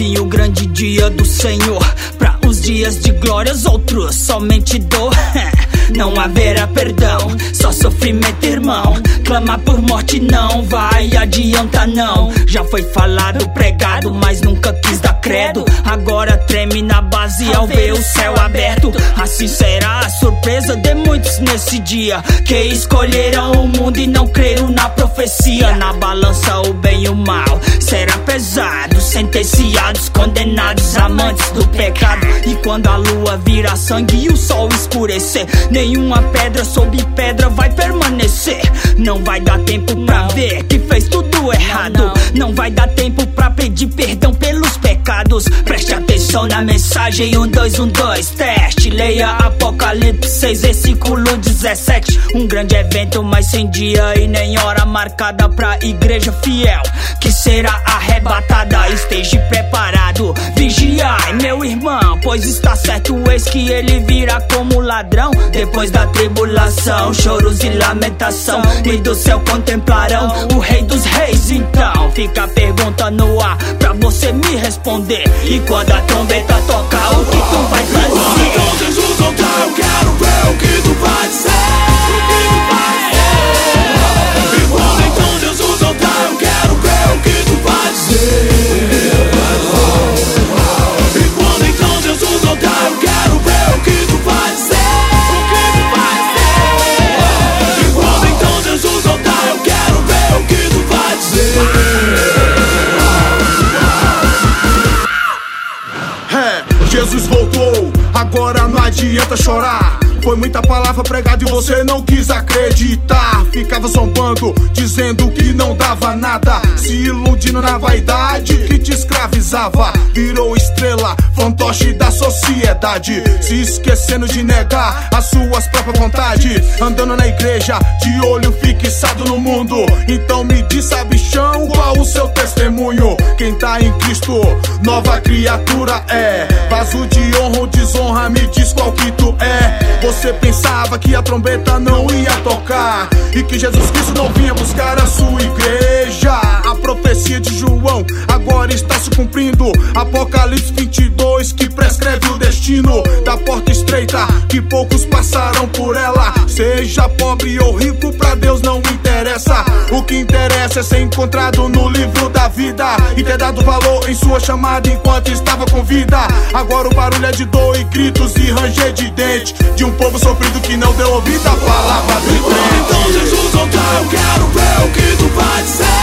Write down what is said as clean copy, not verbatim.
Vim o grande dia do Senhor, pra uns dias de glórias, outros somente dor. Não haverá perdão, só sofrimento, irmão. Clamar por morte não vai adiantar não. Já foi falado, pregado, mas nunca quis dar credo. Agora treme na base ao ver o céu aberto. Assim será a surpresa de muitos nesse dia, que escolheram o mundo e não creram na profecia. Na balança o bem e o mal será pesado, sentenciados, condenados, amantes do pecado. E quando a lua vira sangue e o sol escurecer, nenhuma pedra sobre pedra vai permanecer. Não vai dar tempo pra ver que fez tudo errado. Não vai dar tempo pra pedir perdão pelos pecados. Preste atenção na mensagem, 1, 2, 1, 2, teste. Leia Apocalipse 6, versículo 17. Um grande evento, mas sem dia e nem hora marcada pra igreja fiel, que será arrebatada. Esteja preparado, vigiai, meu irmão, pois está certo, eis que ele virá como ladrão. Depois da tribulação, choros e lamentação, e do céu contemplarão o Rei dos Reis. Então fica a pergunta no ar pra você me responder. E quando a trombeta tocar, o que tu vai fazer? Então Jesus voltar, eu quero ver o que tu vai dizer. E quando então Jesus voltar, eu quero ver o que tu vai dizer. E quando então Jesus voltar, eu quero ver o que tu vai dizer. E quando então Jesus voltar, eu quero ver o que tu vai dizer. Jesus voltou, agora não adianta chorar. Foi muita palavra pregada e você não quis acreditar. Ficava zombando, dizendo que não dava nada, se iludindo na vaidade que te escravizava. Virou estrela, fantoche da sociedade, se esquecendo de negar as suas próprias vontades. Andando na igreja, de olho fixado no mundo. Então me diz, sabichão, qual o seu testemunho? Quem tá em Cristo, nova criatura é. Vaso de honra ou desonra, me diz qual que tu é. Você pensava que a trombeta não ia tocar e que Jesus Cristo não vinha buscar a sua igreja. A profecia de João agora está se cumprindo. Apocalipse 22, que prescreve o destino da porta estreita, que poucos passarão por ela. Seja pobre ou rico, pra Deus não interessa. O que interessa é ser encontrado no livro da vida e ter dado valor em sua chamada enquanto estava com vida. Agora o barulho é de dor e gritos e ranger de dente, de um povo sofrido que não deu ouvido à palavra do crente. Então Jesus voltar, eu quero ver o que tu vai dizer.